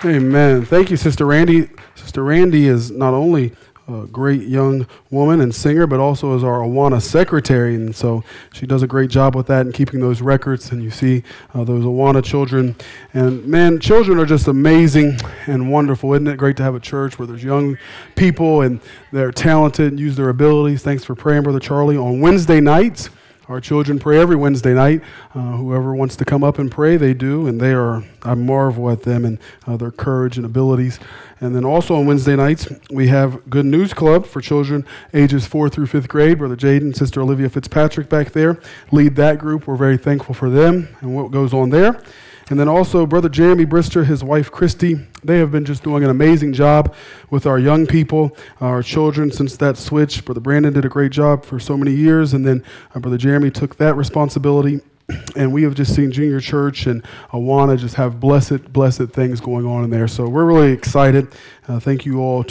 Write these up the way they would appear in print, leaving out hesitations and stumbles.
Amen. Thank you, Sister Randy. Sister Randy is not only a great young woman and singer, but also is our Awana secretary. And so she does a great job with that and keeping those records. And you see those Awana children. And man, children are just amazing and wonderful. Isn't it great to have a church where there's young people and they're talented and use their abilities? Thanks for praying, Brother Charlie. On Wednesday nights, our children pray every Wednesday night. Whoever wants to come up and pray, they do, and I marvel at them and their courage and abilities. And then also on Wednesday nights, we have Good News Club for children ages 4 through 5th grade. Brother Jaden, Sister Olivia Fitzpatrick back there lead that group. We're very thankful for them and what goes on there. And then also Brother Jeremy Brister, his wife Christy, they have been just doing an amazing job with our young people, our children since that switch. Brother Brandon did a great job for so many years, and then Brother Jeremy took that responsibility. And we have just seen Junior Church and Awana just have blessed things going on in there. So we're really excited. Thank you all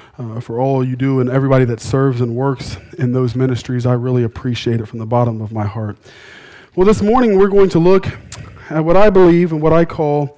for all you do and everybody that serves and works in those ministries. I really appreciate it from the bottom of my heart. Well, this morning we're going to look at what I believe and what I call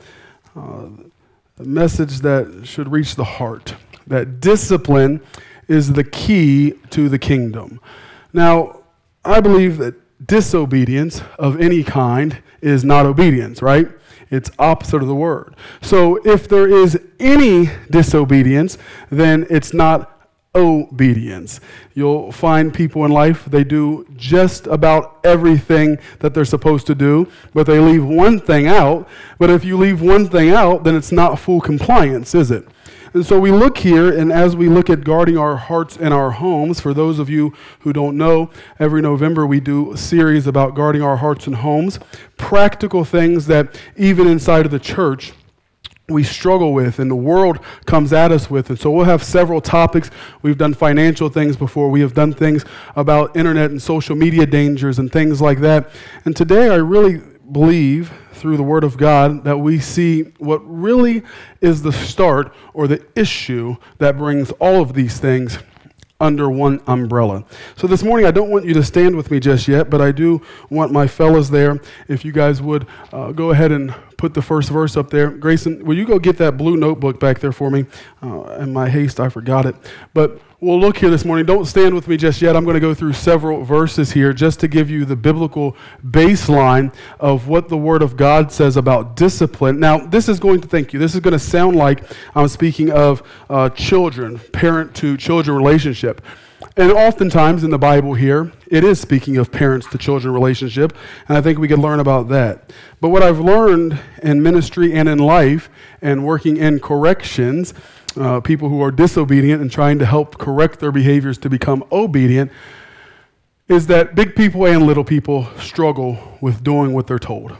a message that should reach the heart, that discipline is the key to the kingdom. Now, I believe that disobedience of any kind is not obedience, right? It's opposite of the word. So if there is any disobedience, then it's not obedience. You'll find people in life, they do just about everything that they're supposed to do, but they leave one thing out. But if you leave one thing out, then it's not full compliance, is it? And so we look here, and as we look at guarding our hearts and our homes, for those of you who don't know, every November we do a series about guarding our hearts and homes, practical things that even inside of the church we struggle with and the world comes at us with. And so we'll have several topics. We've done financial things before. We have done things about internet and social media dangers and things like that. And today I really believe through the Word of God that we see what really is the start or the issue that brings all of these things under one umbrella. So this morning, I don't want you to stand with me just yet, but I do want my fellas there, if you guys would go ahead and put the first verse up there. Grayson, will you go get that blue notebook back there for me? In my haste, I forgot it. But we'll look here this morning. Don't stand with me just yet. I'm going to go through several verses here just to give you the biblical baseline of what the Word of God says about discipline. Now, this is going to sound like I'm speaking of children, parent-to-children relationship. And oftentimes in the Bible here, it is speaking of parents-to-children relationship, and I think we could learn about that. But what I've learned in ministry and in life and working in corrections, people who are disobedient and trying to help correct their behaviors to become obedient, is that big people and little people struggle with doing what they're told.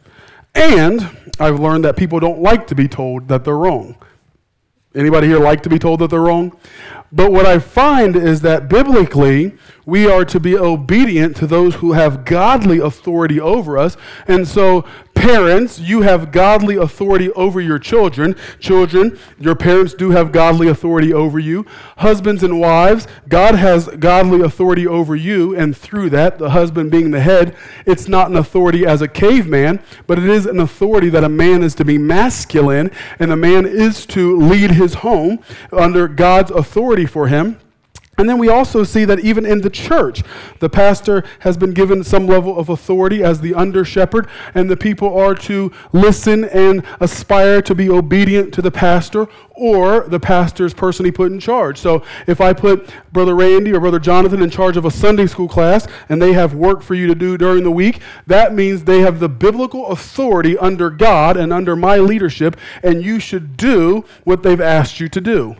And I've learned that people don't like to be told that they're wrong. Anybody here like to be told that they're wrong? But what I find is that biblically, we are to be obedient to those who have godly authority over us. And so, parents, you have godly authority over your children. Children, your parents do have godly authority over you. Husbands and wives, God has godly authority over you. And through that, the husband being the head, it's not an authority as a caveman, but it is an authority that a man is to be masculine, and a man is to lead his home under God's authority for him. And then we also see that even in the church, the pastor has been given some level of authority as the under shepherd, and the people are to listen and aspire to be obedient to the pastor or the pastor's person he put in charge. So if I put Brother Randy or Brother Jonathan in charge of a Sunday school class and they have work for you to do during the week, that means they have the biblical authority under God and under my leadership, and you should do what they've asked you to do.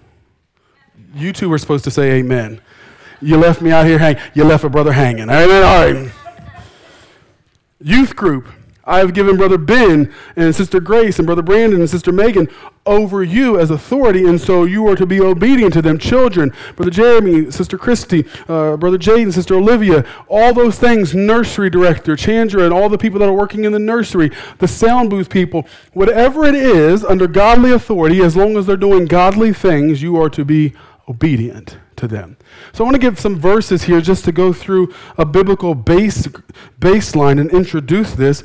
You two were supposed to say amen. You left me out here you left a brother hanging. All right. Youth group. I have given Brother Ben and Sister Grace and Brother Brandon and Sister Megan over you as authority, and so you are to be obedient to them. Children, Brother Jeremy, Sister Christy, Brother Jaden, Sister Olivia, all those things, nursery director, Chandra, and all the people that are working in the nursery, the sound booth people, whatever it is, under godly authority, as long as they're doing godly things, you are to be obedient to them. So I want to give some verses here just to go through a biblical baseline and introduce this.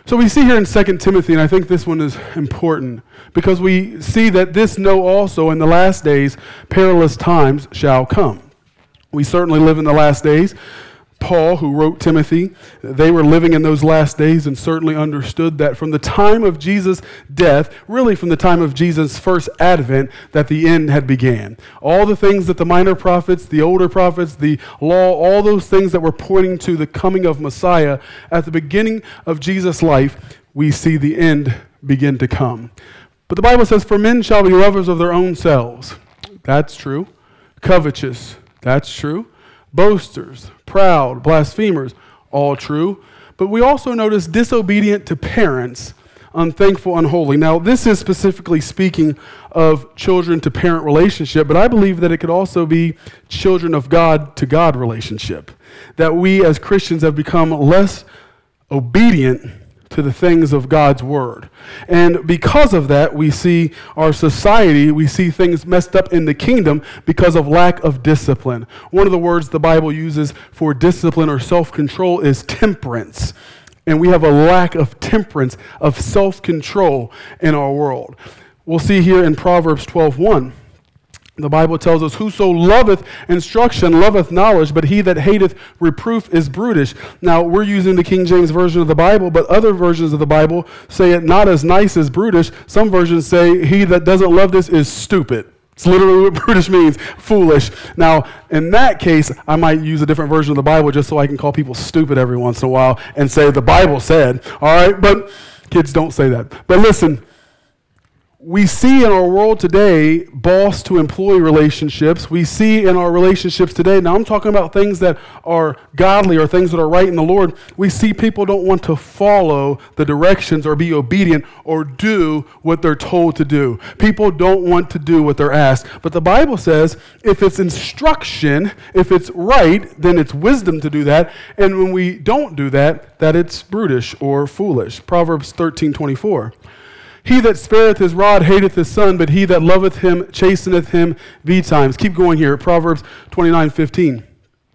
So we see here in 2 Timothy, and I think this one is important, because we see that this know also in the last days perilous times shall come. We certainly live in the last days. Paul, who wrote Timothy, they were living in those last days and certainly understood that from the time of Jesus' death, really from the time of Jesus' first advent, that the end had began. All the things that the minor prophets, the older prophets, the law, all those things that were pointing to the coming of Messiah, at the beginning of Jesus' life, we see the end begin to come. But the Bible says, for men shall be lovers of their own selves. That's true. Covetous. That's true. Boasters, proud, blasphemers, all true. But we also notice disobedient to parents, unthankful, unholy. Now, this is specifically speaking of children to parent relationship, but I believe that it could also be children of God to God relationship. That we as Christians have become less obedient to the things of God's word. And because of that, we see our society, we see things messed up in the kingdom because of lack of discipline. One of the words the Bible uses for discipline or self-control is temperance. And we have a lack of temperance, of self-control in our world. We'll see here in Proverbs 12:1. The Bible tells us, whoso loveth instruction loveth knowledge, but he that hateth reproof is brutish. Now, we're using the King James Version of the Bible, but other versions of the Bible say it not as nice as brutish. Some versions say, he that doesn't love this is stupid. It's literally what brutish means, foolish. Now, in that case, I might use a different version of the Bible just so I can call people stupid every once in a while and say, the Bible said, all right? But kids don't say that. But listen, we see in our world today boss to employee relationships. We see in our relationships today, now I'm talking about things that are godly or things that are right in the Lord. We see people don't want to follow the directions or be obedient or do what they're told to do. People don't want to do what they're asked. But the Bible says if it's instruction, if it's right, then it's wisdom to do that. And when we don't do that, that it's brutish or foolish. Proverbs 13:24. He that spareth his rod hateth his son, but he that loveth him chasteneth him betimes. Keep going here. Proverbs 29:15.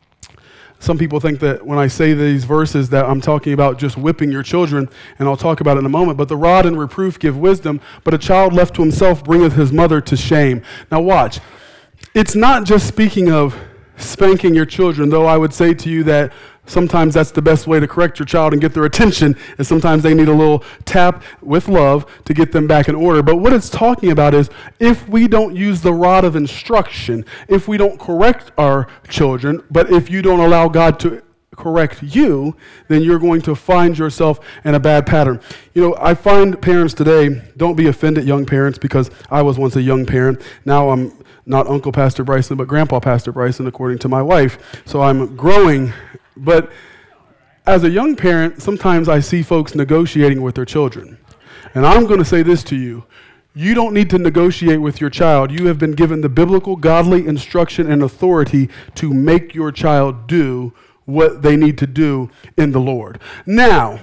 Some people think that when I say these verses that I'm talking about just whipping your children, and I'll talk about it in a moment. But the rod and reproof give wisdom, but a child left to himself bringeth his mother to shame. Now watch. It's not just speaking of spanking your children, though I would say to you that sometimes that's the best way to correct your child and get their attention, and sometimes they need a little tap with love to get them back in order. But what it's talking about is if we don't use the rod of instruction, if we don't correct our children, but if you don't allow God to correct you, then you're going to find yourself in a bad pattern. You know, I find parents today, don't be offended, young parents, because I was once a young parent. Now I'm not Uncle Pastor Bryson, but Grandpa Pastor Bryson, according to my wife. So I'm growing. But as a young parent, sometimes I see folks negotiating with their children. And I'm going to say this to you. You don't need to negotiate with your child. You have been given the biblical, godly instruction and authority to make your child do what they need to do in the Lord. Now,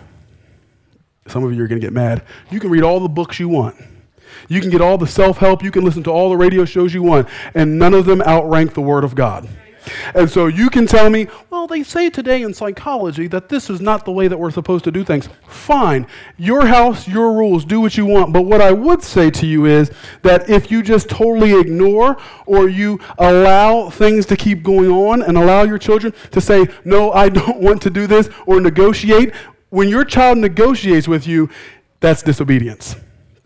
some of you are going to get mad. You can read all the books you want. You can get all the self-help. You can listen to all the radio shows you want. And none of them outrank the Word of God. And so you can tell me, well, they say today in psychology that this is not the way that we're supposed to do things. Fine. Your house, your rules, do what you want. But what I would say to you is that if you just totally ignore or you allow things to keep going on and allow your children to say, no, I don't want to do this, or negotiate, when your child negotiates with you, that's disobedience.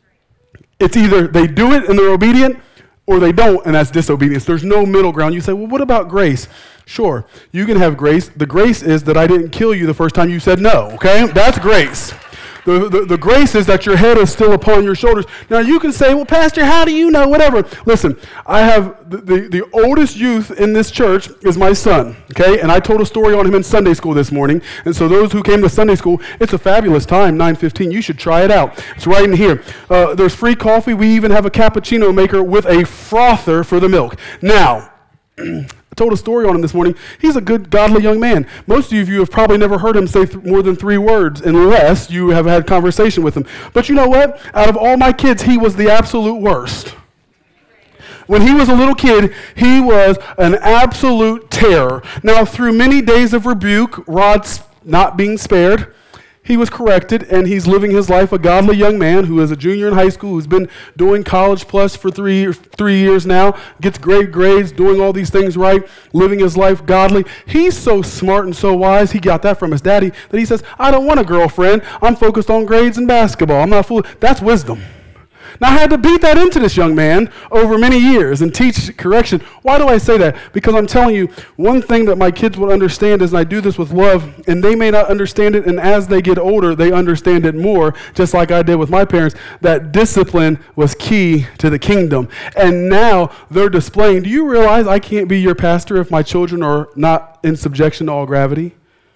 It's either they do it and they're obedient, or they don't, and that's disobedience. There's no middle ground. You say, well, what about grace? Sure, you can have grace. The grace is that I didn't kill you the first time you said no, okay? That's grace. The grace is that your head is still upon your shoulders. Now, you can say, well, Pastor, how do you know? Whatever. Listen, I have the oldest youth in this church is my son, okay? And I told a story on him in Sunday school this morning. And so those who came to Sunday school, it's a fabulous time, 9:15. You should try it out. It's right in here. There's free coffee. We even have a cappuccino maker with a frother for the milk. Now, I told a story on him this morning. He's a good, godly young man. Most of you have probably never heard him say more than 3 words unless you have had conversation with him. But you know what? Out of all my kids, he was the absolute worst. When he was a little kid, he was an absolute terror. Now, through many days of rebuke, rods not being spared, he was corrected, and he's living his life, a godly young man who is a junior in high school, who's been doing College Plus for three years now, gets great grades, doing all these things right, living his life godly. He's so smart and so wise, he got that from his daddy, that he says, I don't want a girlfriend. I'm focused on grades and basketball. I'm not fool. That's wisdom. Now, I had to beat that into this young man over many years and teach correction. Why do I say that? Because I'm telling you, one thing that my kids will understand is, and I do this with love, and they may not understand it, and as they get older, they understand it more, just like I did with my parents, that discipline was key to the kingdom. And now they're displaying, do you realize I can't be your pastor if my children are not in subjection to all gravity?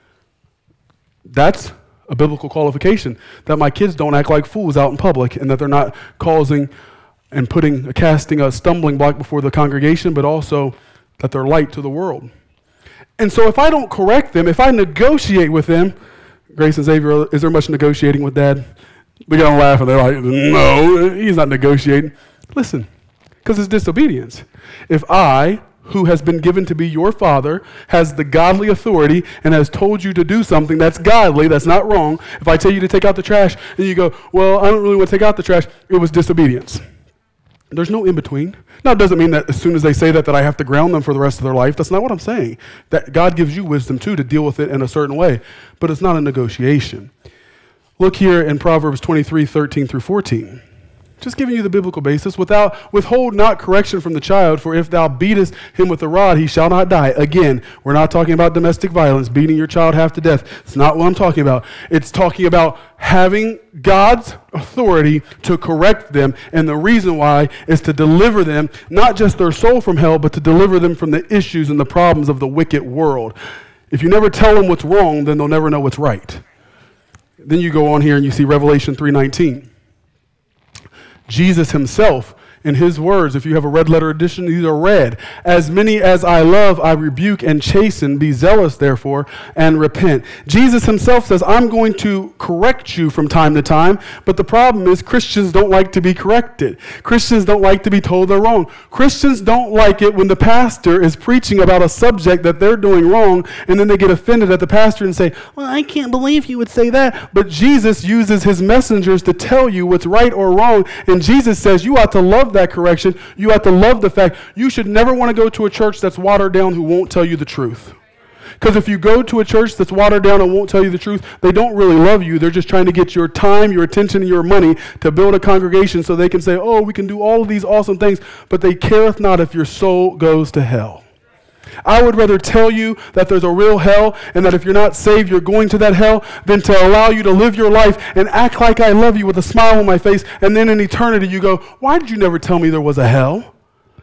That's a biblical qualification, that my kids don't act like fools out in public, and that they're not causing and casting a stumbling block before the congregation, but also that they're light to the world. And so if I don't correct them, if I negotiate with them, Grace and Xavier, is there much negotiating with Dad? We got to laugh, and they're like, no, he's not negotiating. Listen, because it's disobedience. If I, who has been given to be your father, has the godly authority and has told you to do something that's godly, that's not wrong. If I tell you to take out the trash and you go, well, I don't really want to take out the trash, it was disobedience. There's no in between. Now, it doesn't mean that as soon as they say that I have to ground them for the rest of their life. That's not what I'm saying. That God gives you wisdom too to deal with it in a certain way, but it's not a negotiation. Look here in Proverbs 23:13 through 14. Just giving you the biblical basis. Withhold not correction from the child, for if thou beatest him with a rod, he shall not die. Again, we're not talking about domestic violence, beating your child half to death. It's not what I'm talking about. It's talking about having God's authority to correct them, and the reason why is to deliver them, not just their soul from hell, but to deliver them from the issues and the problems of the wicked world. If you never tell them what's wrong, then they'll never know what's right. Then you go on here and you see Revelation 3:19. Jesus himself, in his words, if you have a red letter edition, these are red. As many as I love, I rebuke and chasten. Be zealous, therefore, and repent. Jesus himself says, I'm going to correct you from time to time, but the problem is Christians don't like to be corrected. Christians don't like to be told they're wrong. Christians don't like it when the pastor is preaching about a subject that they're doing wrong, and then they get offended at the pastor and say, well, I can't believe you would say that. But Jesus uses his messengers to tell you what's right or wrong, and Jesus says you ought to love that correction. You have to love the fact you should never want to go to a church that's watered down who won't tell you the truth. Because if you go to a church that's watered down and won't tell you the truth, they don't really love you. They're just trying to get your time, your attention, and your money to build a congregation so they can say, oh, we can do all of these awesome things, but they careth not if your soul goes to hell. I would rather tell you that there's a real hell and that if you're not saved, you're going to that hell than to allow you to live your life and act like I love you with a smile on my face, and then in eternity you go, why did you never tell me there was a hell?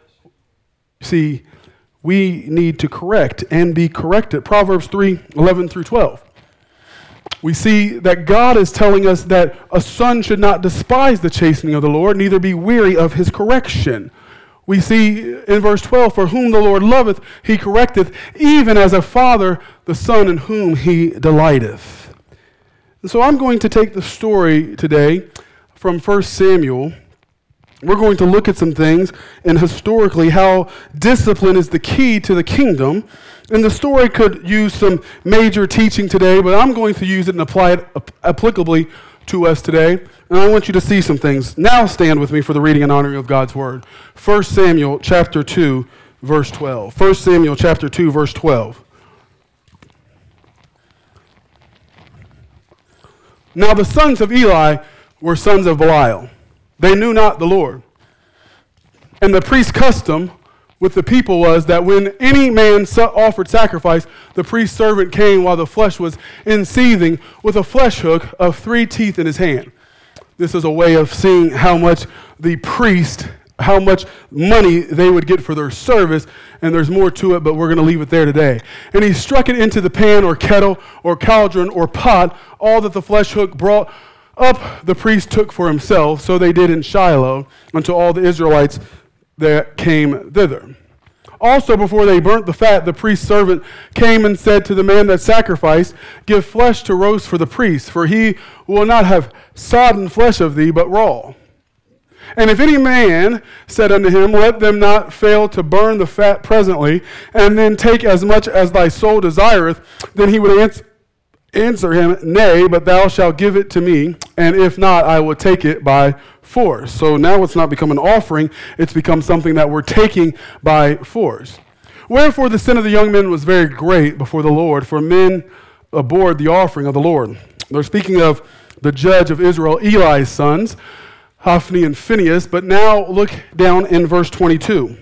See, we need to correct and be corrected. Proverbs 3:11 through 12. We see that God is telling us that a son should not despise the chastening of the Lord, neither be weary of his correction. We see in verse 12, for whom the Lord loveth, he correcteth, even as a father the son in whom he delighteth. And so I'm going to take the story today from 1 Samuel. We're going to look at some things and historically how discipline is the key to the kingdom. And the story could use some major teaching today, but I'm going to use it and apply it applicably to us today. And I want you to see some things. Now stand with me for the reading and honoring of God's word. 1 Samuel chapter 2, verse 12. 1 Samuel chapter 2, verse 12. Now the sons of Eli were sons of Belial. They knew not the Lord. And the priest's custom with the people was that when any man offered sacrifice, the priest's servant came while the flesh was in seething with a flesh hook of 3 teeth in his hand. This is a way of seeing how much the priest, how much money they would get for their service, and there's more to it, but we're going to leave it there today. And he struck it into the pan or kettle or cauldron or pot, all that the flesh hook brought up the priest took for himself, so they did in Shiloh unto all the Israelites that came thither. Also, before they burnt the fat, the priest's servant came and said to the man that sacrificed, give flesh to roast for the priest, for he will not have sodden flesh of thee, but raw. And if any man said unto him, let them not fail to burn the fat presently, and then take as much as thy soul desireth, then he would Answer him, nay, but thou shalt give it to me, and if not, I will take it by force. So now it's not become an offering, it's become something that we're taking by force. Wherefore the sin of the young men was very great before the Lord, for men abhorred the offering of the Lord. They're speaking of the judge of Israel, Eli's sons, Hophni and Phinehas, but now look down in verse 22.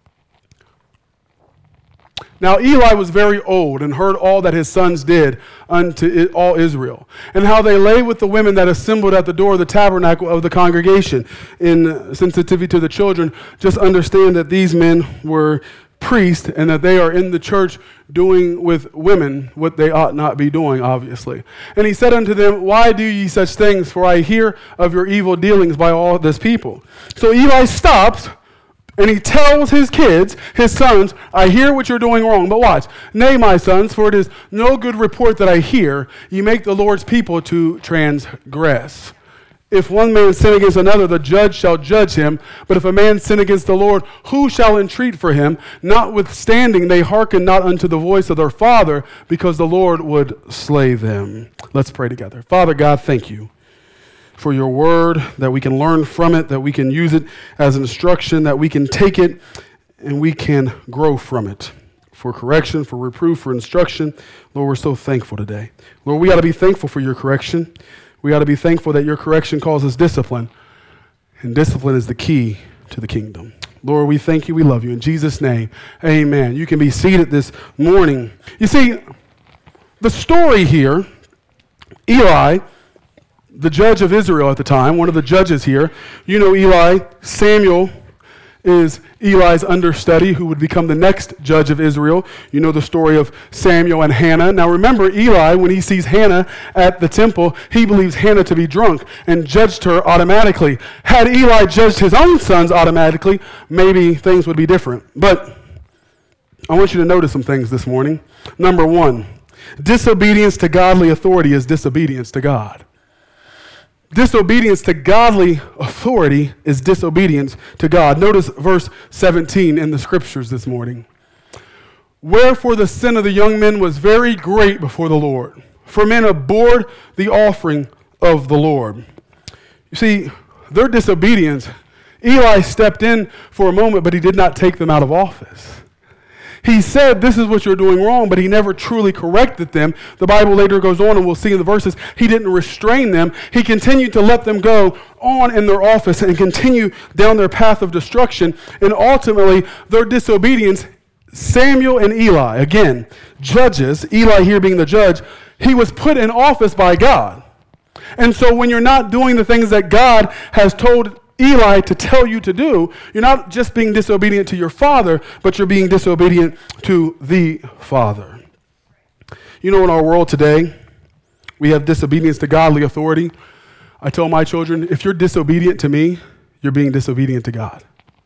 Now Eli was very old and heard all that his sons did unto all Israel, and how they lay with the women that assembled at the door of the tabernacle of the congregation. In sensitivity to the children, just understand that these men were priests and that they are in the church doing with women what they ought not be doing, obviously. And he said unto them, why do ye such things? For I hear of your evil dealings by all this people. So Eli stops, and he tells his kids, his sons, I hear what you're doing wrong, but watch. Nay, my sons, for it is no good report that I hear. You make the Lord's people to transgress. If one man sin against another, the judge shall judge him. But if a man sin against the Lord, who shall entreat for him? Notwithstanding, they hearken not unto the voice of their father, because the Lord would slay them. Let's pray together. Father God, thank you for your word, that we can learn from it, that we can use it as an instruction, that we can take it and we can grow from it for correction, for reproof, for instruction. Lord, we're so thankful today. Lord, we got to be thankful for your correction. We got to be thankful that your correction causes discipline, and discipline is the key to the kingdom. Lord, we thank you. We love you. In Jesus' name, amen. You can be seated this morning. You see, the story here, Eli, the judge of Israel at the time, one of the judges here. You know Eli. Samuel is Eli's understudy who would become the next judge of Israel. You know the story of Samuel and Hannah. Now remember, Eli, when he sees Hannah at the temple, he believes Hannah to be drunk and judged her automatically. Had Eli judged his own sons automatically, maybe things would be different. But I want you to notice some things this morning. Number one, disobedience to godly authority is disobedience to God. Disobedience to godly authority is disobedience to God. Notice verse 17 in the scriptures this morning. Wherefore the sin of the young men was very great before the Lord, for men abhorred the offering of the Lord. You see, their disobedience, Eli stepped in for a moment, but he did not take them out of office. He said, this is what you're doing wrong, but he never truly corrected them. The Bible later goes on, and we'll see in the verses, he didn't restrain them. He continued to let them go on in their office and continue down their path of destruction. And ultimately, their disobedience, Samuel and Eli, again, judges, Eli here being the judge, he was put in office by God. And so when you're not doing the things that God has told Eli to tell you to do, you're not just being disobedient to your father, but you're being disobedient to the Father. You know, in our world today, we have disobedience to godly authority. I tell my children, if you're disobedient to me, you're being disobedient to God.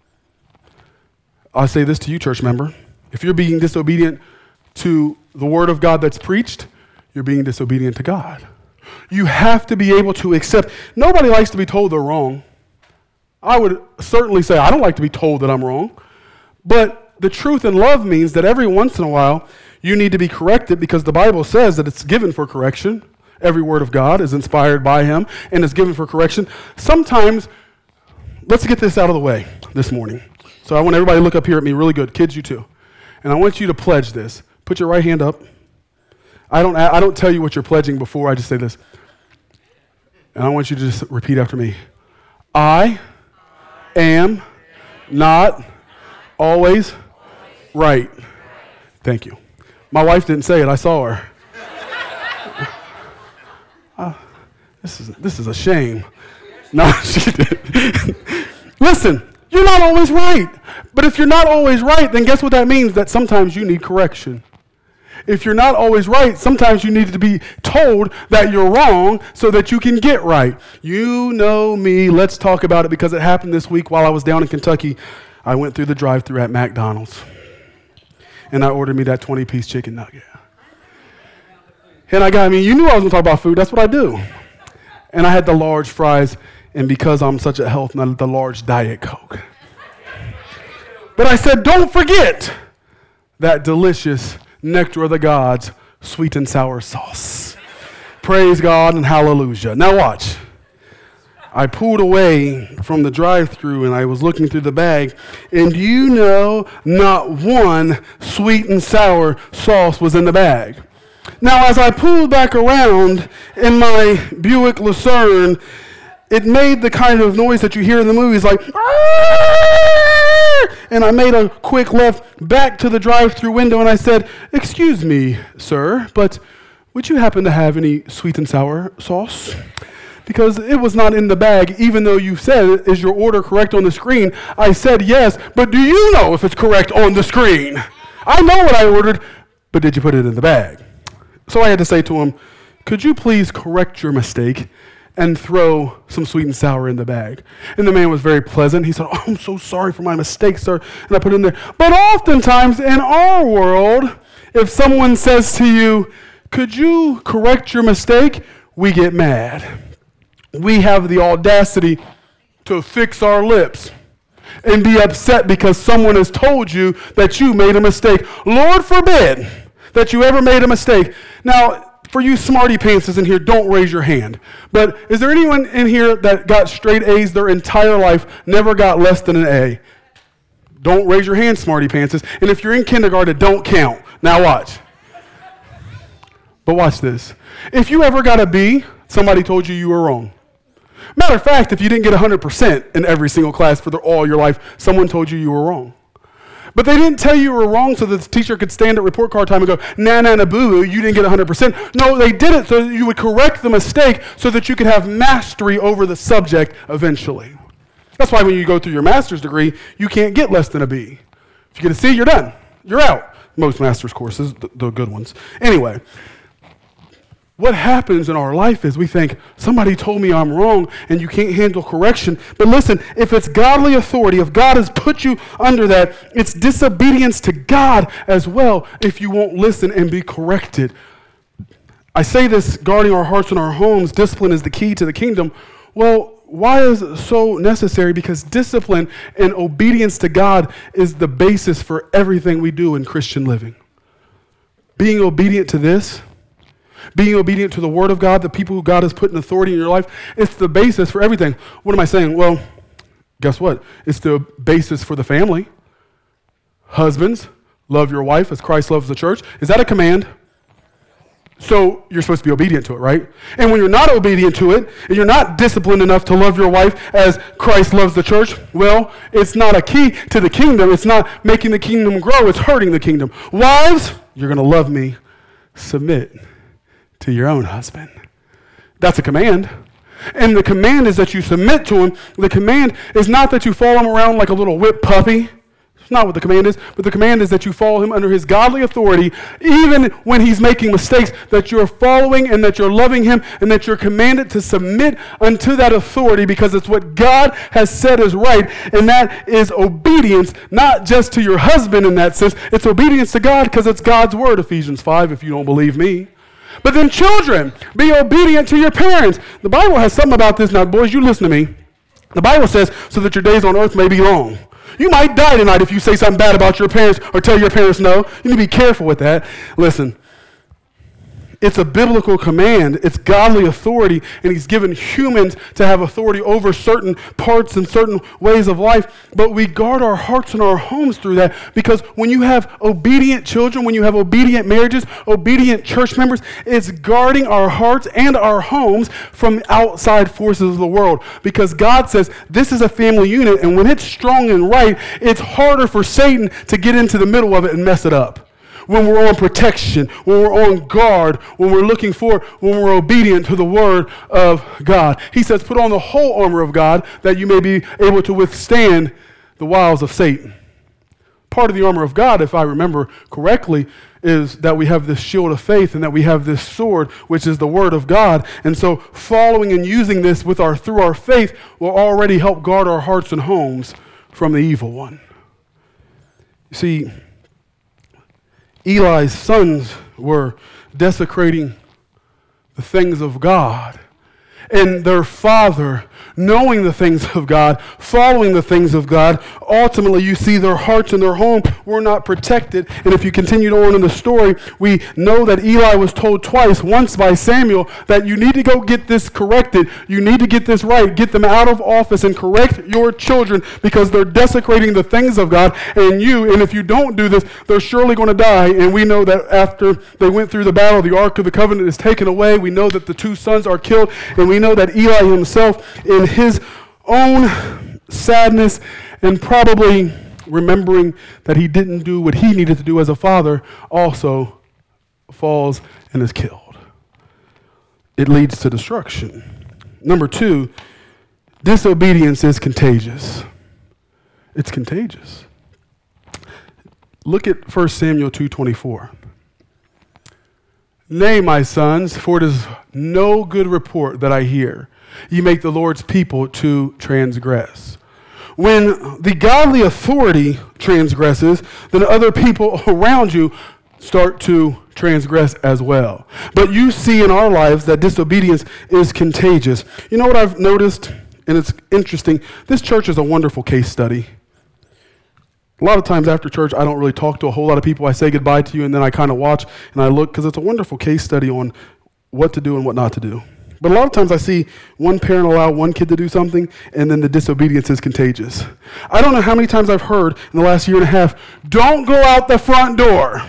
I'll say this to you, church member. If you're being disobedient to the word of God that's preached, you're being disobedient to God. You have to be able to accept. Nobody likes to be told they're wrong. I would certainly say I don't like to be told that I'm wrong, but the truth and love means that every once in a while you need to be corrected, because the Bible says that it's given for correction. Every word of God is inspired by him and is given for correction. Sometimes, let's get this out of the way this morning. So I want everybody to look up here at me really good. Kids, you too. And I want you to pledge this. Put your right hand up. I don't tell you what you're pledging before. I just say this. And I want you to just repeat after me. I am not always right. Thank you. My wife didn't say it. I saw her. This is a shame. No, she did. Listen, you're not always right. But if you're not always right, then guess what that means? That sometimes you need correction. If you're not always right, sometimes you need to be told that you're wrong so that you can get right. You know me. Let's talk about it, because it happened this week while I was down in Kentucky. I went through the drive-thru at McDonald's, and I ordered me that 20-piece chicken nugget. And you knew I was going to talk about food. That's what I do. And I had the large fries, and because I'm such a health nut, the large Diet Coke. But I said, don't forget that delicious nectar of the gods, sweet and sour sauce. praise God and hallelujah. Now watch. I pulled away from the drive-thru and I was looking through the bag, and you know, not one sweet and sour sauce was in the bag. Now, as I pulled back around in my Buick Lucerne, it made the kind of noise that you hear in the movies, like, "Arr!" And I made a quick left back to the drive-thru window and I said, "Excuse me, sir, but would you happen to have any sweet and sour sauce?" Because it was not in the bag, even though you said, "Is your order correct on the screen?" I said yes, but do you know if it's correct on the screen? I know what I ordered, but did you put it in the bag? So I had to say to him, "Could you please correct your mistake and throw some sweet and sour in the bag?" And the man was very pleasant. He said, "Oh, I'm so sorry for my mistake, sir." And I put it in there. But oftentimes in our world, if someone says to you, "Could you correct your mistake?" we get mad. We have the audacity to fix our lips and be upset because someone has told you that you made a mistake. Lord forbid that you ever made a mistake. Now, for you smarty pantses in here, don't raise your hand. But is there anyone in here that got straight A's their entire life, never got less than an A? Don't raise your hand, smarty pantses. And if you're in kindergarten, don't count. Now watch. But watch this. If you ever got a B, somebody told you were wrong. Matter of fact, if you didn't get 100% in every single class for all your life, someone told you were wrong. But they didn't tell you were wrong so that the teacher could stand at report card time and go, "Nah, nah, nah, boo-boo, you didn't get 100%. No, they did it so that you would correct the mistake so that you could have mastery over the subject eventually. That's why when you go through your master's degree, you can't get less than a B. If you get a C, you're done. You're out. Most master's courses, the good ones. Anyway, what happens in our life is we think, somebody told me I'm wrong and you can't handle correction. But listen, if it's godly authority, if God has put you under that, it's disobedience to God as well if you won't listen and be corrected. I say this, guarding our hearts and our homes, discipline is the key to the kingdom. Well, why is it so necessary? Because discipline and obedience to God is the basis for everything we do in Christian living. Being obedient to this, being obedient to the Word of God, the people who God has put in authority in your life, it's the basis for everything. What am I saying? Well, guess what? It's the basis for the family. Husbands, love your wife as Christ loves the church. Is that a command? So you're supposed to be obedient to it, right? And when you're not obedient to it, and you're not disciplined enough to love your wife as Christ loves the church, well, it's not a key to the kingdom. It's not making the kingdom grow. It's hurting the kingdom. Wives, you're going to love me. Submit to your own husband. That's a command. And the command is that you submit to him. The command is not that you follow him around like a little whipped puppy. It's not what the command is. But the command is that you follow him under his godly authority, even when he's making mistakes, that you're following and that you're loving him and that you're commanded to submit unto that authority because it's what God has said is right. And that is obedience, not just to your husband in that sense. It's obedience to God because it's God's word, Ephesians 5, if you don't believe me. But then children, be obedient to your parents. The Bible has something about this. Now, boys, you listen to me. The Bible says, so that your days on earth may be long. You might die tonight if you say something bad about your parents or tell your parents no. You need to be careful with that. Listen, it's a biblical command. It's godly authority, and he's given humans to have authority over certain parts and certain ways of life. But we guard our hearts and our homes through that because when you have obedient children, when you have obedient marriages, obedient church members, it's guarding our hearts and our homes from outside forces of the world. Because God says this is a family unit, and when it's strong and right, it's harder for Satan to get into the middle of it and mess it up. When we're on protection, when we're on guard, when we're looking forward, when we're obedient to the word of God. He says, put on the whole armor of God that you may be able to withstand the wiles of Satan. Part of the armor of God, if I remember correctly, is that we have this shield of faith and that we have this sword, which is the word of God. And so following and using this through our faith will already help guard our hearts and homes from the evil one. You see, Eli's sons were desecrating the things of God. And their father knowing the things of God, following the things of God. Ultimately, you see their hearts and their home were not protected. And if you continue on in the story, we know that Eli was told twice, once by Samuel, that you need to go get this corrected. You need to get this right. Get them out of office and correct your children because they're desecrating the things of God and you. And if you don't do this, they're surely going to die. And we know that after they went through the battle, the Ark of the Covenant is taken away. We know that the two sons are killed. And we know that Eli himself, in his own sadness and probably remembering that he didn't do what he needed to do as a father, also falls and is killed. It leads to destruction. Number 2, disobedience is contagious. It's contagious. Look at 1 Samuel 2:24. Nay, my sons, for it is no good report that I hear. Ye make the Lord's people to transgress. When the godly authority transgresses, then other people around you start to transgress as well. But you see in our lives that disobedience is contagious. You know what I've noticed, and it's interesting, this church is a wonderful case study. A lot of times after church, I don't really talk to a whole lot of people. I say goodbye to you, and then I kind of watch and I look, because it's a wonderful case study on what to do and what not to do. But a lot of times I see one parent allow one kid to do something, and then the disobedience is contagious. I don't know how many times I've heard in the last year and a half, don't go out the front door.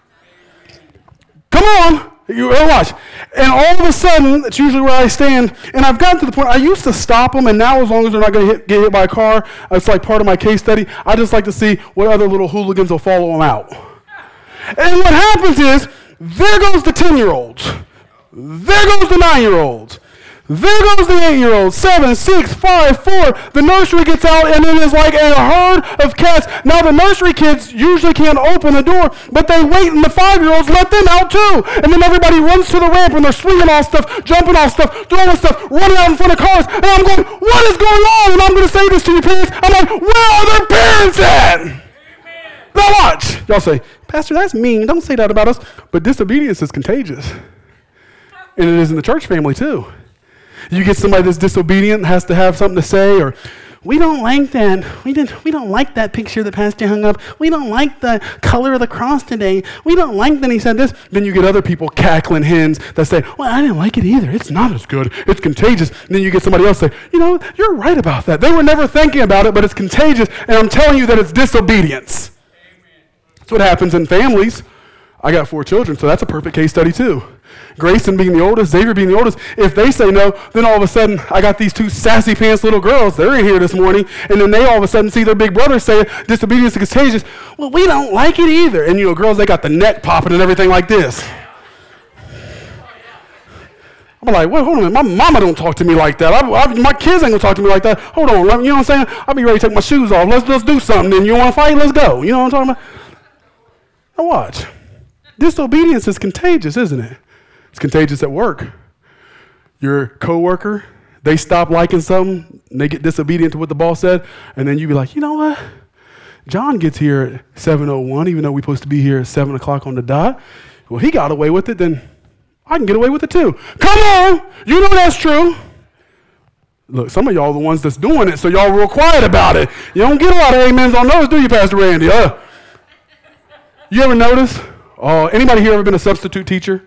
Come on, you watch. And all of a sudden, it's usually where I stand, and I've gotten to the point, I used to stop them, and now as long as they're not going to get hit by a car, it's like part of my case study, I just like to see what other little hooligans will follow them out. And what happens is, there goes the 10-year-olds. There goes the 9-year-olds. There goes the 8-year-olds. 7, 6, 5, 4. The nursery gets out, and it is like a herd of cats. Now, the nursery kids usually can't open the door, but they wait, and the 5-year-olds let them out too. And then everybody runs to the ramp, and they're swinging off stuff, jumping off stuff, throwing stuff, running out in front of cars. And I'm going, what is going on? And I'm going to say this to your parents. I'm like, where are their parents at? Amen. Now watch. Y'all say, Pastor, that's mean. Don't say that about us. But disobedience is contagious. And it is in the church family too. You get somebody that's disobedient, has to have something to say, or we don't like that. We don't like that picture that Pastor hung up. We don't like the color of the cross today. We don't like that he said this. Then you get other people cackling hens that say, well, I didn't like it either. It's not as good. It's contagious. And then you get somebody else say, you know, you're right about that. They were never thinking about it, but it's contagious. And I'm telling you that it's disobedience. Amen. That's what happens in families. I got 4 children, so that's a perfect case study too. Grayson being the oldest, Xavier being the oldest, if they say no, then all of a sudden, I got these 2 sassy pants little girls, they're in here this morning, and then they all of a sudden see their big brother say, disobedience is contagious. Well, we don't like it either. And you know, girls, they got the neck popping and everything like this. I'm like, wait, hold on a minute, my mama don't talk to me like that. My kids ain't gonna talk to me like that. Hold on, you know what I'm saying? I'll be ready to take my shoes off. Let's do something. Then you wanna fight? Let's go. You know what I'm talking about? Now watch. Disobedience is contagious, isn't it? It's contagious at work. Your coworker, they stop liking something, and they get disobedient to what the boss said, and then you be like, you know what? John gets here at 7:01, even though we're supposed to be here at 7 o'clock on the dot. Well, he got away with it, then I can get away with it too. Come on! You know that's true. Look, some of y'all are the ones that's doing it, so y'all real quiet about it. You don't get a lot of amens on those, do you, Pastor Randy? You ever notice? Anybody here ever been a substitute teacher?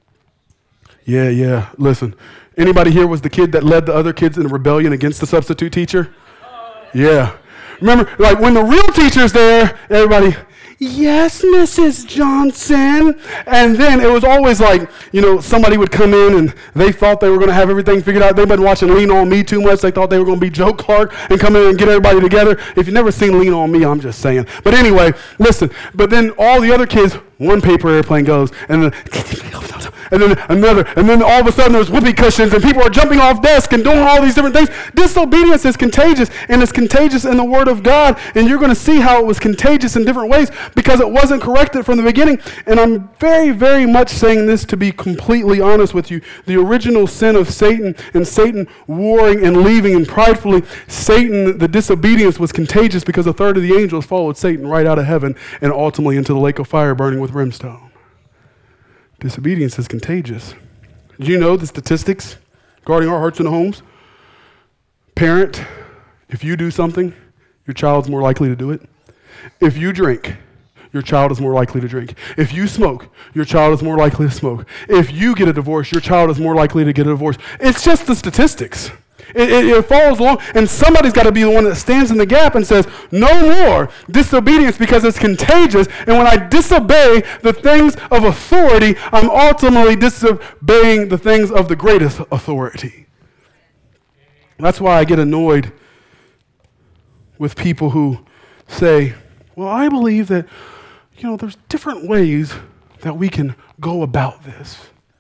Yeah. Listen, anybody here was the kid that led the other kids in a rebellion against the substitute teacher? Yeah. Remember, like when the real teacher's there, everybody, yes, Mrs. Johnson. And then it was always like, you know, somebody would come in and they thought they were going to have everything figured out. They've been watching Lean On Me too much. They thought they were going to be Joe Clark and come in and get everybody together. If you've never seen Lean On Me, I'm just saying. But anyway, listen. But then all the other kids, one paper airplane goes, and then another, and then all of a sudden there's whoopee cushions, and people are jumping off desks and doing all these different things. Disobedience is contagious, and it's contagious in the Word of God, and you're going to see how it was contagious in different ways because it wasn't corrected from the beginning. And I'm very, very much saying this to be completely honest with you. The original sin of Satan, and Satan warring and leaving, and pridefully, Satan, the disobedience was contagious because 1/3 of the angels followed Satan right out of heaven and ultimately into the lake of fire burning with brimstone. Disobedience is contagious. Do you know the statistics regarding our hearts and homes? Parent, if you do something, your child's more likely to do it. If you drink, your child is more likely to drink. If you smoke, your child is more likely to smoke. If you get a divorce, your child is more likely to get a divorce. It's just the statistics. It follows along, and somebody's got to be the one that stands in the gap and says, no more disobedience because it's contagious, and when I disobey the things of authority, I'm ultimately disobeying the things of the greatest authority. That's why I get annoyed with people who say, well, I believe that, there's different ways that we can go about this.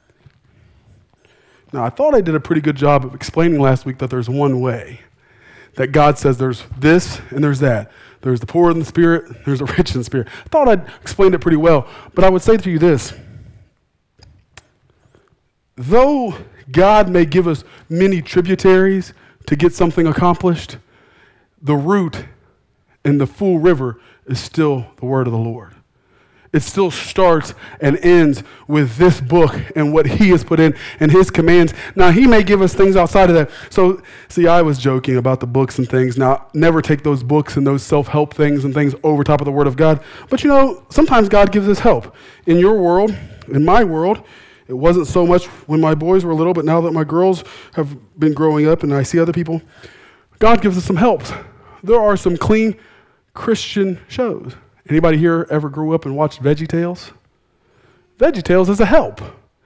Now, I thought I did a pretty good job of explaining last week that there's one way. That God says there's this and there's that. There's the poor in the spirit, there's the rich in the spirit. I thought I'd explained it pretty well, but I would say to you this. Though God may give us many tributaries to get something accomplished, the root and the full river is still the word of the Lord. It still starts and ends with this book and what he has put in and his commands. Now, he may give us things outside of that. So, see, I was joking about the books and things. Now, never take those books and those self-help things and things over top of the word of God. But, sometimes God gives us help. In your world, in my world, it wasn't so much when my boys were little, but now that my girls have been growing up and I see other people, God gives us some help. There are some clean Christian shows. Anybody here ever grew up and watched VeggieTales? VeggieTales is a help.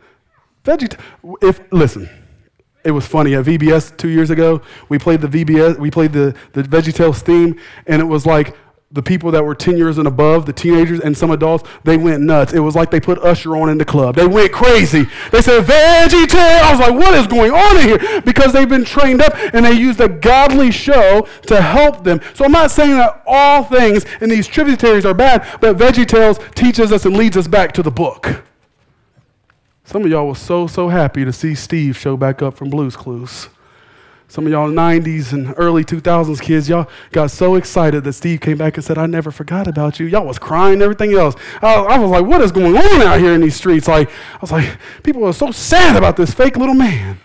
Listen, it was funny at VBS 2 years ago. We played the VeggieTales theme, and it was like the people that were 10 years and above, the teenagers and some adults, they went nuts. It was like they put Usher on in the club. They went crazy. They said, VeggieTales! I was like, what is going on in here? Because they've been trained up and they used a godly show to help them. So I'm not saying that all things in these tributaries are bad, but VeggieTales teaches us and leads us back to the book. Some of y'all was so happy to see Steve show back up from Blue's Clues. Some of y'all 90s and early 2000s kids, y'all got so excited that Steve came back and said, I never forgot about you. Y'all was crying and everything else. I was like, what is going on out here in these streets? I was like, people are so sad about this fake little man.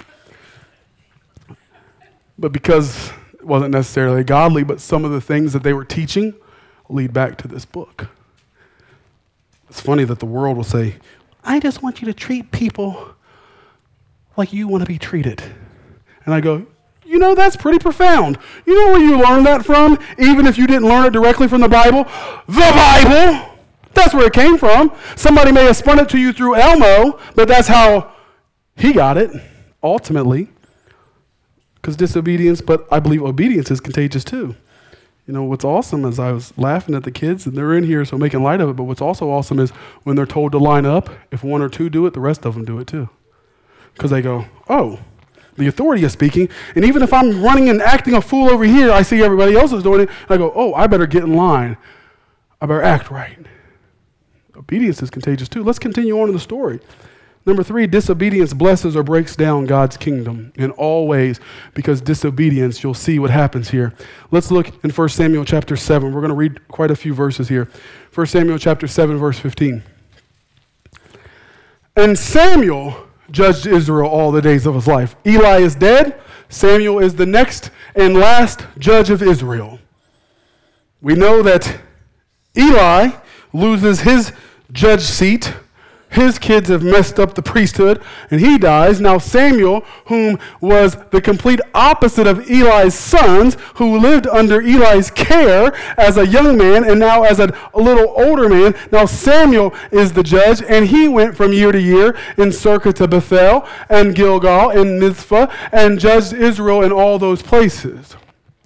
But because it wasn't necessarily godly, but some of the things that they were teaching lead back to this book. It's funny that the world will say, I just want you to treat people like you want to be treated. And I go, that's pretty profound. You know where you learned that from, even if you didn't learn it directly from the Bible? The Bible! That's where it came from. Somebody may have spun it to you through Elmo, but that's how he got it, ultimately. Because disobedience, but I believe obedience is contagious too. What's awesome is I was laughing at the kids, and they're in here, so making light of it, but what's also awesome is when they're told to line up, if one or two do it, the rest of them do it too. Because they go, oh, the authority is speaking, and even if I'm running and acting a fool over here, I see everybody else is doing it, I go, oh, I better get in line. I better act right. Obedience is contagious too. Let's continue on in the story. Number 3, disobedience blesses or breaks down God's kingdom in all ways, because disobedience, you'll see what happens here. Let's look in 1 Samuel chapter 7. We're going to read quite a few verses here. 1 Samuel chapter 7, verse 15. And Samuel judged Israel all the days of his life. Eli is dead. Samuel is the next and last judge of Israel. We know that Eli loses his judge seat. His kids have messed up the priesthood, and he dies. Now Samuel, whom was the complete opposite of Eli's sons, who lived under Eli's care as a young man and now as a little older man, now Samuel is the judge, and he went from year to year in circuit to Bethel and Gilgal and Mizpah and judged Israel in all those places.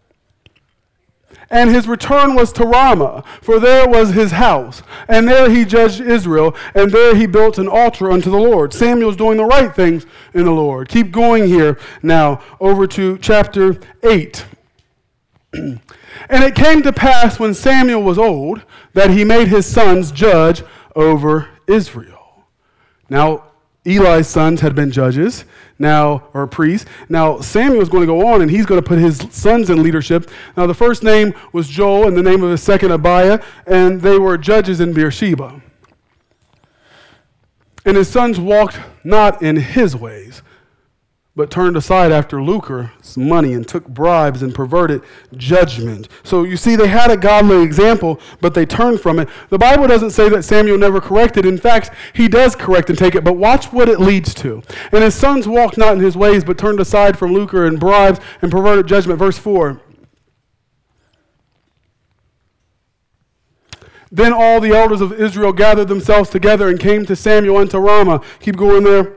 And his return was to Ramah, for there was his house. And there he judged Israel, and there he built an altar unto the Lord. Samuel's doing the right things in the Lord. Keep going here now, over to chapter 8. And it came to pass when Samuel was old, that he made his sons judge over Israel. Now, Eli's sons had been judges, or priests. Now, Samuel is going to go on, and he's going to put his sons in leadership. Now, the first name was Joel, and the name of the second Abiah, and they were judges in Beersheba. And his sons walked not in his ways, but turned aside after lucre's money and took bribes and perverted judgment. So you see, they had a godly example, but they turned from it. The Bible doesn't say that Samuel never corrected. In fact, he does correct and take it, but watch what it leads to. And his sons walked not in his ways, but turned aside from lucre and bribes and perverted judgment. Verse 4. Then all the elders of Israel gathered themselves together and came to Samuel unto Ramah. Keep going there.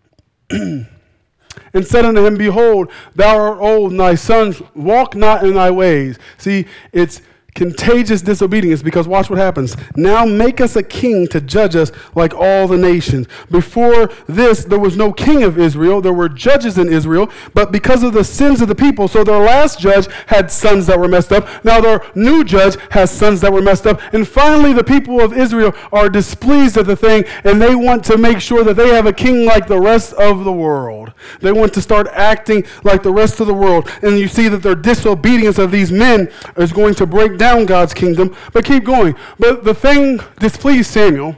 And said unto him, Behold, thou art old, and thy sons walk not in thy ways. See, it's contagious disobedience, because watch what happens. Now make us a king to judge us like all the nations. Before this, there was no king of Israel. There were judges in Israel, but because of the sins of the people, so their last judge had sons that were messed up. Now their new judge has sons that were messed up. And finally, the people of Israel are displeased at the thing, and they want to make sure that they have a king like the rest of the world. They want to start acting like the rest of the world. And you see that their disobedience of these men is going to break down God's kingdom. But keep going. But the thing displeased Samuel.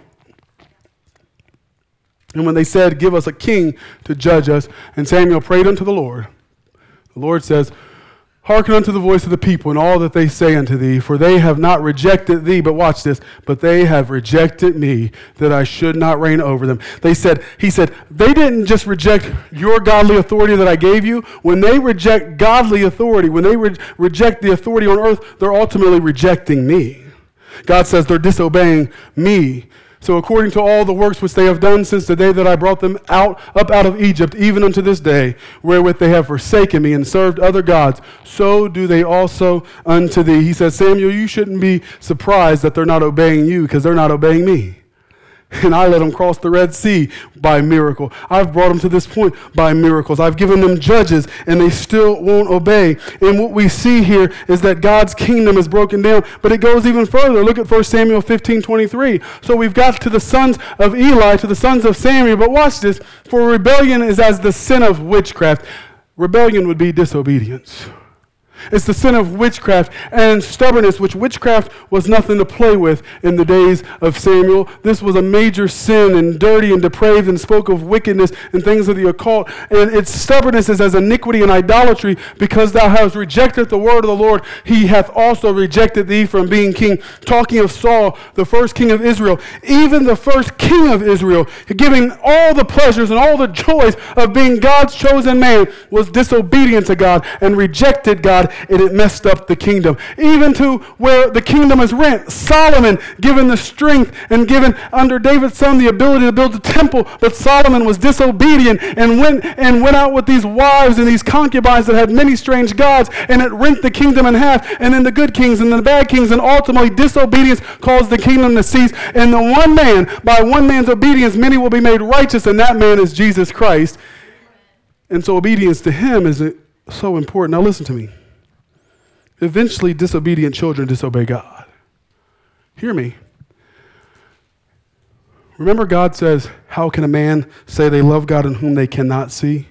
And when they said, Give us a king to judge us, and Samuel prayed unto the Lord says, Hearken unto the voice of the people and all that they say unto thee, for they have not rejected thee, but watch this, but they have rejected me, that I should not reign over them. He said, they didn't just reject your godly authority that I gave you. When they reject godly authority, when they reject the authority on earth, they're ultimately rejecting me. God says they're disobeying me. So according to all the works which they have done since the day that I brought them up out of Egypt, even unto this day, wherewith they have forsaken me and served other gods, so do they also unto thee. He says, Samuel, you shouldn't be surprised that they're not obeying you, because they're not obeying me. And I let them cross the Red Sea by miracle. I've brought them to this point by miracles. I've given them judges, and they still won't obey. And what we see here is that God's kingdom is broken down, but it goes even further. Look at 1 Samuel 15:23. So we've got to the sons of Eli, to the sons of Samuel, but watch this. For rebellion is as the sin of witchcraft. Rebellion would be disobedience. It's the sin of witchcraft and stubbornness, which witchcraft was nothing to play with in the days of Samuel. This was a major sin, and dirty and depraved, and spoke of wickedness and things of the occult. And its stubbornness is as iniquity and idolatry, because thou hast rejected the word of the Lord. He hath also rejected thee from being king. Talking of Saul, the first king of Israel, even the first king of Israel, giving all the pleasures and all the joys of being God's chosen man, was disobedient to God and rejected God. And it messed up the kingdom. Even to where the kingdom is rent. Solomon given the strength and given under David's son the ability to build the temple, but Solomon was disobedient and went out with these wives and these concubines that had many strange gods, and it rent the kingdom in half. And then the good kings and the bad kings, and ultimately disobedience caused the kingdom to cease. And the one man, by one man's obedience, many will be made righteous, and that man is Jesus Christ. And so obedience to him is so important. Now listen to me. Eventually, disobedient children disobey God. Hear me. Remember, God says, how can a man say they love God in whom they cannot see?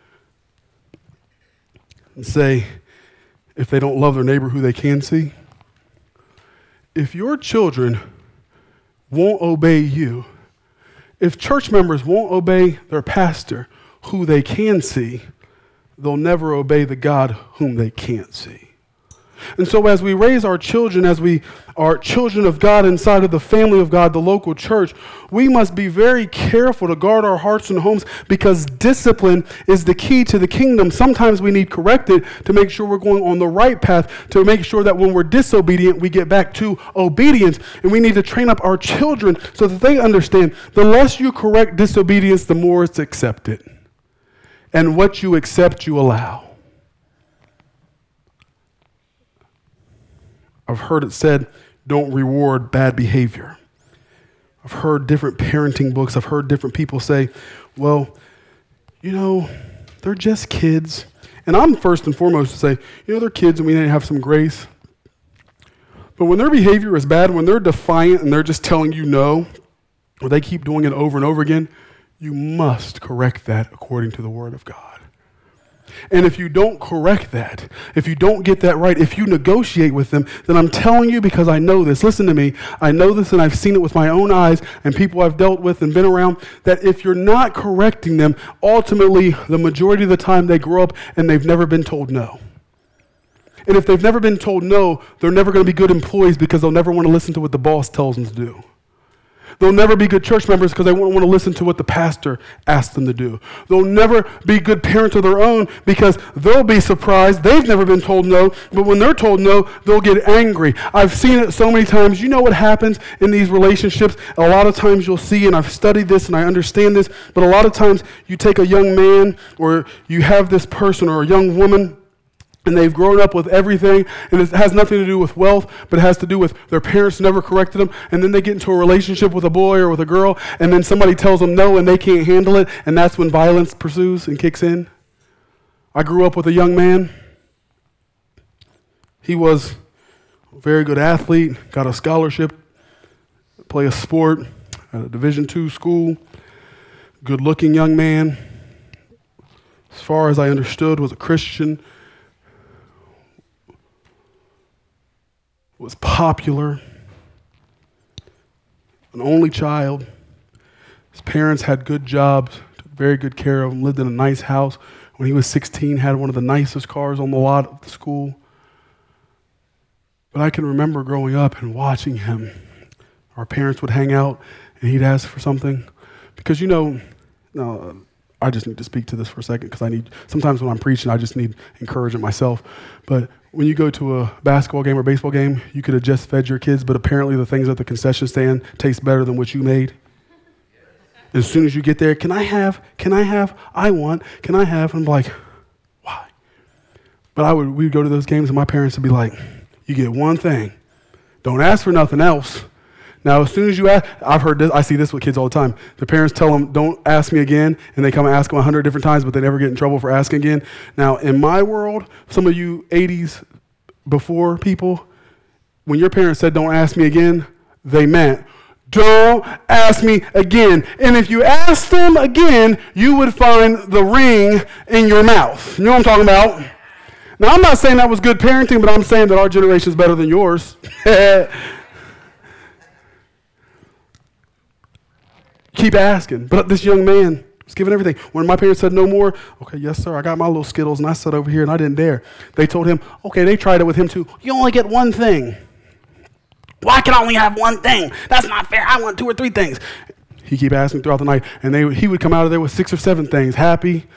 And say, if they don't love their neighbor who they can see? If your children won't obey you, if church members won't obey their pastor who they can see, they'll never obey the God whom they can't see. And so as we raise our children, as we are children of God inside of the family of God, the local church, we must be very careful to guard our hearts and homes, because discipline is the key to the kingdom. Sometimes we need corrected to make sure we're going on the right path, to make sure that when we're disobedient, we get back to obedience. And we need to train up our children so that they understand the less you correct disobedience, the more it's accepted. And what you accept, you allow. I've heard it said, don't reward bad behavior. I've heard different parenting books. I've heard different people say, well, they're just kids. And I'm first and foremost to say, they're kids and we need to have some grace. But when their behavior is bad, when they're defiant and they're just telling you no, or they keep doing it over and over again, you must correct that according to the Word of God. And if you don't correct that, if you don't get that right, if you negotiate with them, then I'm telling you, because I know this, listen to me, I know this and I've seen it with my own eyes and people I've dealt with and been around, that if you're not correcting them, ultimately the majority of the time they grow up and they've never been told no. And if they've never been told no, they're never going to be good employees because they'll never want to listen to what the boss tells them to do. They'll never be good church members because they won't want to listen to what the pastor asks them to do. They'll never be good parents of their own because they'll be surprised. They've never been told no, but when they're told no, they'll get angry. I've seen it so many times. You know what happens in these relationships? A lot of times you'll see, and I've studied this and I understand this, but a lot of times you take a young man or you have this person or a young woman and they've grown up with everything, and it has nothing to do with wealth, but it has to do with their parents never corrected them, and then they get into a relationship with a boy or with a girl, and then somebody tells them no, and they can't handle it, and that's when violence pursues and kicks in. I grew up with a young man. He was a very good athlete, got a scholarship, play a sport at a Division II school, good-looking young man. As far as I understood, was a Christian, was popular, an only child. His parents had good jobs, took very good care of him, lived in a nice house. When he was 16, had one of the nicest cars on the lot of the school. But I can remember growing up and watching him. Our parents would hang out and he'd ask for something. Because I just need to speak to this for a second because sometimes when I'm preaching, I just need encouragement myself. But when you go to a basketball game or baseball game, you could have just fed your kids, but apparently the things at the concession stand taste better than what you made. As soon as you get there, can I have, I want, can I have? And I'm like, why? But we'd go to those games and my parents would be like, you get one thing. Don't ask for nothing else. Now, as soon as you ask, I've heard this, I see this with kids all the time. The parents tell them, don't ask me again, and they come and ask them 100 different times, but they never get in trouble for asking again. Now, in my world, some of you 80s before people, when your parents said, don't ask me again, they meant, don't ask me again. And if you asked them again, you would find the ring in your mouth. You know what I'm talking about? Now, I'm not saying that was good parenting, but I'm saying that our generation is better than yours. Keep asking. But this young man was given everything. When my parents said no more, okay, yes, sir, I got my little Skittles, and I sat over here, and I didn't dare. They told him, okay, they tried it with him too. You only get one thing. Well, I can only have one thing. That's not fair. I want 2 or 3 things. He keep asking throughout the night, and he would come out of there with 6 or 7 things, happy.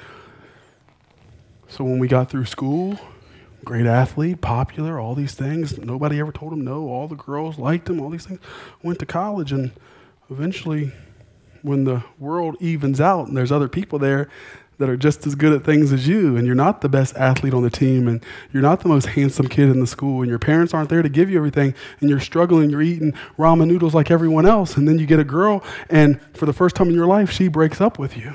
So when we got through school, great athlete, popular, all these things, nobody ever told him no. All the girls liked him, all these things. Went to college, and eventually, when the world evens out and there's other people there that are just as good at things as you, and you're not the best athlete on the team, and you're not the most handsome kid in the school, and your parents aren't there to give you everything, and you're struggling, you're eating ramen noodles like everyone else, and then you get a girl, and for the first time in your life, she breaks up with you.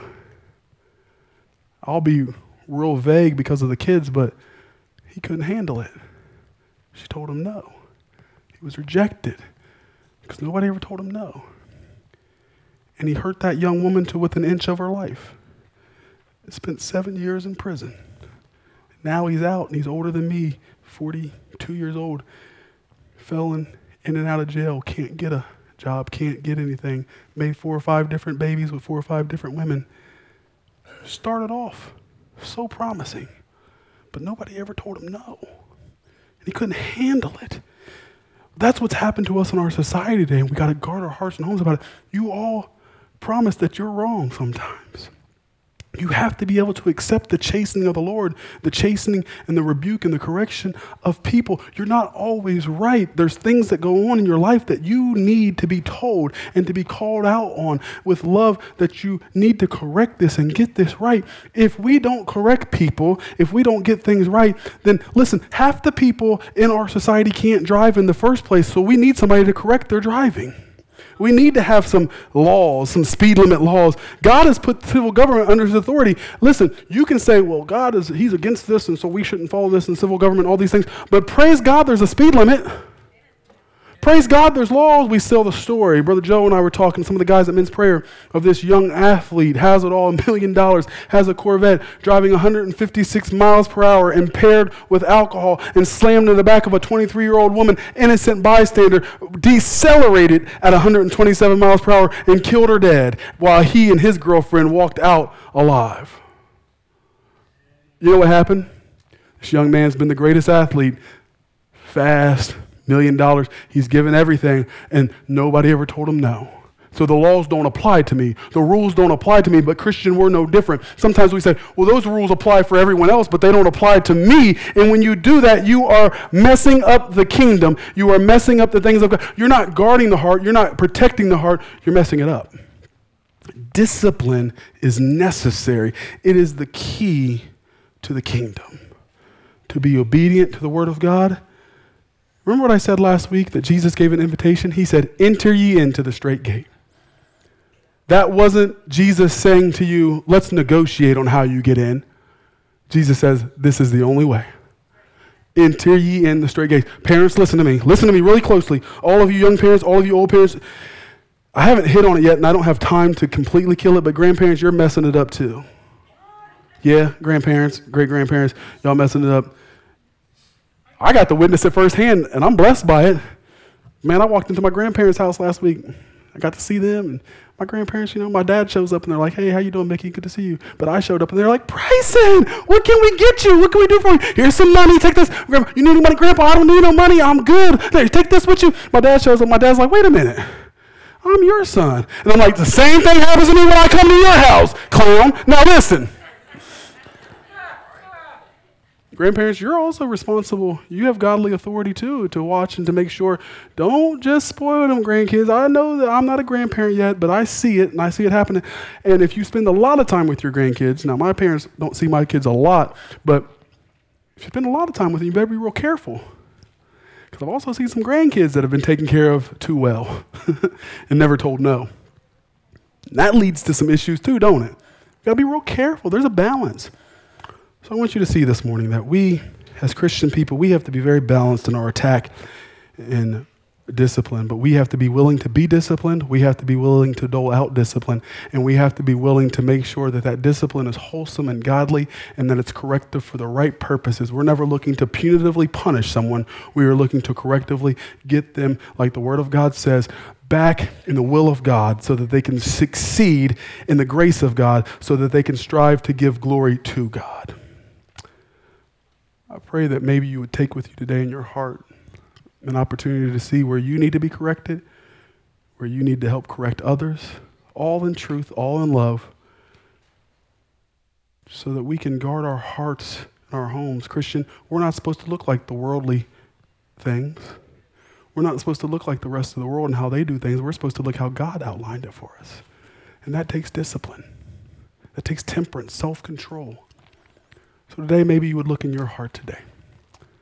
I'll be real vague because of the kids, but he couldn't handle it. She told him no. He was rejected because nobody ever told him no. And he hurt that young woman to within an inch of her life. Spent 7 years in prison. Now he's out, and he's older than me, 42 years old. Felon, in and out of jail, can't get a job, can't get anything. Made 4 or 5 different babies with 4 or 5 different women. Started off so promising, but nobody ever told him no. And he couldn't handle it. That's what's happened to us in our society today, and we got to guard our hearts and homes about it. You all promise that you're wrong sometimes. You have to be able to accept the chastening of the Lord, the chastening and the rebuke and the correction of people. You're not always right. There's things that go on in your life that you need to be told and to be called out on with love, that you need to correct this and get this right. If we don't correct people, if we don't get things right, then listen, half the people in our society can't drive in the first place, so we need somebody to correct their driving. We need to have some laws, some speed limit laws. God has put civil government under his authority. Listen, you can say, well, he's against this, and so we shouldn't follow this in civil government, all these things. But praise God, there's a speed limit. Praise God, there's laws. We sell the story. Brother Joe and I were talking, some of the guys at Men's Prayer, of this young athlete, has it all, $1 million, has a Corvette, driving 156 miles per hour, impaired with alcohol, and slammed in the back of a 23-year-old woman, innocent bystander, decelerated at 127 miles per hour and killed her dead, while he and his girlfriend walked out alive. You know what happened? This young man's been the greatest athlete, fast, $1 million. He's given everything, and nobody ever told him no. So the laws don't apply to me. The rules don't apply to me, but Christian, we're no different. Sometimes we say, well, those rules apply for everyone else, but they don't apply to me. And when you do that, you are messing up the kingdom. You are messing up the things of God. You're not guarding the heart. You're not protecting the heart. You're messing it up. Discipline is necessary. It is the key to the kingdom. To be obedient to the word of God. Remember what I said last week, that Jesus gave an invitation? He said, enter ye into the straight gate. That wasn't Jesus saying to you, let's negotiate on how you get in. Jesus says, this is the only way. Enter ye in the straight gate. Parents, listen to me. Listen to me really closely. All of you young parents, all of you old parents, I haven't hit on it yet, and I don't have time to completely kill it, but grandparents, you're messing it up too. Yeah, grandparents, great-grandparents, y'all messing it up. I got to witness it firsthand, and I'm blessed by it. Man, I walked into my grandparents' house last week. I got to see them, and my grandparents, my dad shows up, and they're like, hey, how you doing, Mickey? Good to see you. But I showed up, and they're like, Bryson, what can we get you? What can we do for you? Here's some money. Take this. Grandpa, you need any money? Grandpa, I don't need no money. I'm good. There, take this with you. My dad shows up. My dad's like, wait a minute. I'm your son. And I'm like, the same thing happens to me when I come to your house, clown. Now listen. Grandparents, you're also responsible. You have godly authority too to watch and to make sure. Don't just spoil them grandkids. I know that I'm not a grandparent yet, but I see it, and I see it happening. And if you spend a lot of time with your grandkids, now my parents don't see my kids a lot, but if you spend a lot of time with them, you better be real careful. Because I've also seen some grandkids that have been taken care of too well and never told no. And that leads to some issues too, don't it? You gotta be real careful. There's a balance. So I want you to see this morning that we, as Christian people, we have to be very balanced in our attack and discipline, but we have to be willing to be disciplined. We have to be willing to dole out discipline, and we have to be willing to make sure that that discipline is wholesome and godly and that it's corrective for the right purposes. We're never looking to punitively punish someone. We are looking to correctively get them, like the Word of God says, back in the will of God so that they can succeed in the grace of God, so that they can strive to give glory to God. I pray that maybe you would take with you today in your heart an opportunity to see where you need to be corrected, where you need to help correct others, all in truth, all in love, so that we can guard our hearts and our homes. Christian, we're not supposed to look like the worldly things. We're not supposed to look like the rest of the world and how they do things. We're supposed to look how God outlined it for us. And that takes discipline. That takes temperance, self-control. So today, maybe you would look in your heart today.